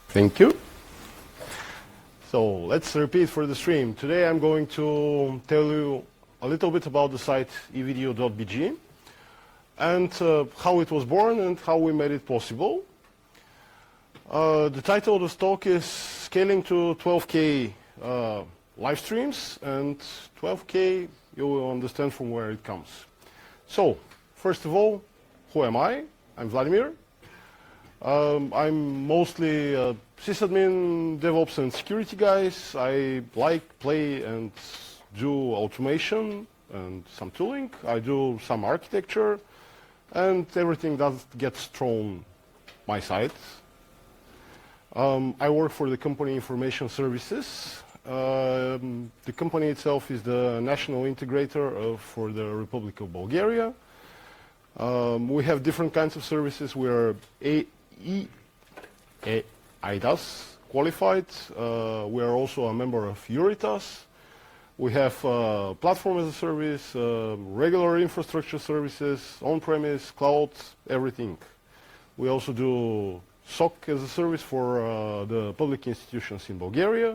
Thank you. So let's repeat for the stream. Today I'm going to tell you a little bit about the site evideo.bg and how it was born and how we made it possible. The title of the talk is Scaling to 12K live streams, and 12K you will understand from where it comes. So, first of all, who am I? I'm Vladimir. I'm mostly a sysadmin, DevOps, and security guys. I like, play, and do automation and some tooling. I do some architecture and everything that gets thrown my side. I work for the company Information Services. The company itself is the national integrator for the Republic of Bulgaria. We have different kinds of services. We are eIDAS qualified. We are also a member of Euritas. We have platform as a service, regular infrastructure services, on-premise, cloud, everything. We also do SOC as a service for the public institutions in Bulgaria.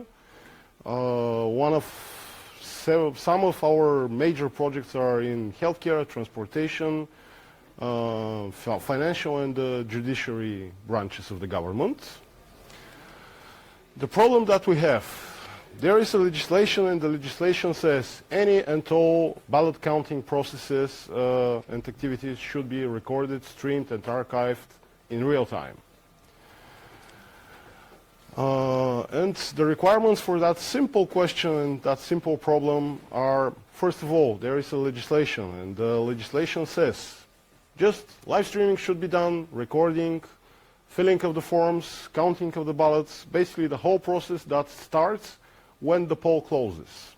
Some of our major projects are in healthcare, transportation, financial, and judiciary branches of the government. The problem that we have, there is a legislation, and the legislation says any and all ballot counting processes and activities should be recorded, streamed, and archived in real time. And the requirements for that simple question and that simple problem are, first of all, there is a legislation, and the legislation says just live streaming should be done, recording, filling of the forms, counting of the ballots, basically the whole process that starts when the poll closes.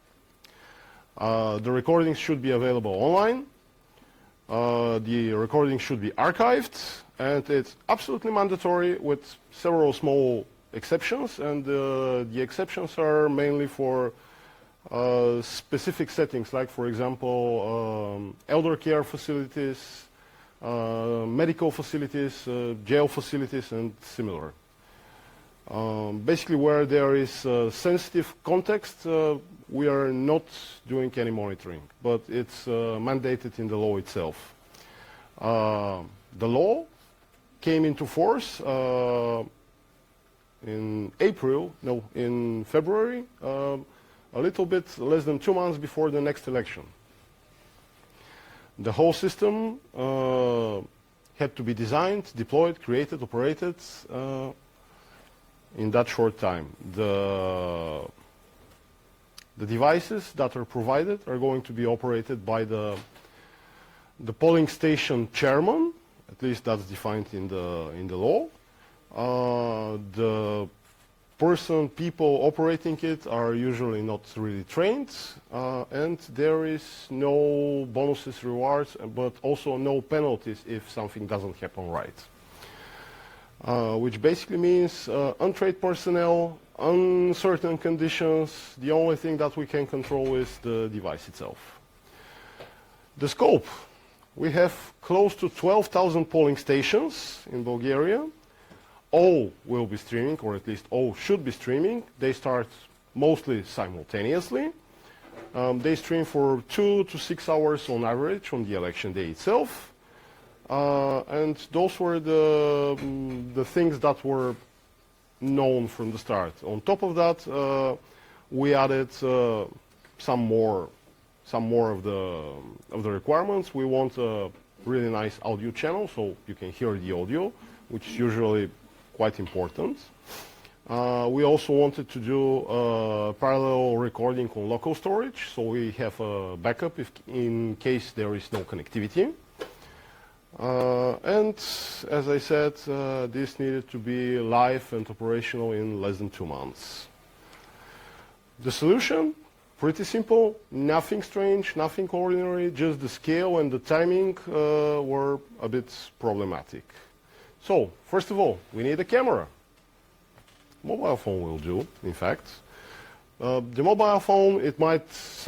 The recordings should be available online. The recording should be archived, and it's absolutely mandatory with several small exceptions, and the exceptions are mainly for specific settings, like, for example, elder care facilities, medical facilities, jail facilities, and similar. Basically, where there is sensitive context, we are not doing any monitoring, but it's mandated in the law itself. The law came into force in February, a little bit less than 2 months before the next election. The whole system had to be designed, deployed, created, operated in that short time. The devices that are provided are going to be operated by the polling station chairman, at least that's defined in the law. The people operating it are usually not really trained, and there is no bonuses, rewards, but also no penalties if something doesn't happen right. Which basically means untrained personnel, uncertain conditions, the only thing that we can control is the device itself. The scope. We have close to 12,000 polling stations in Bulgaria. All will be streaming, or at least all should be streaming. They start mostly simultaneously. They stream for 2 to 6 hours on average on the election day itself. And those were the things that were known from the start. On top of that, we added some more of the requirements. We want a really nice audio channel, so you can hear the audio, which is usually quite important. We also wanted to do parallel recording on local storage, so we have a backup in case there is no connectivity. And as I said, this needed to be live and operational in less than 2 months. The solution, pretty simple, nothing strange, nothing ordinary, just the scale and the timing were a bit problematic. So, first of all, we need a camera. Mobile phone will do, in fact. The mobile phone, it might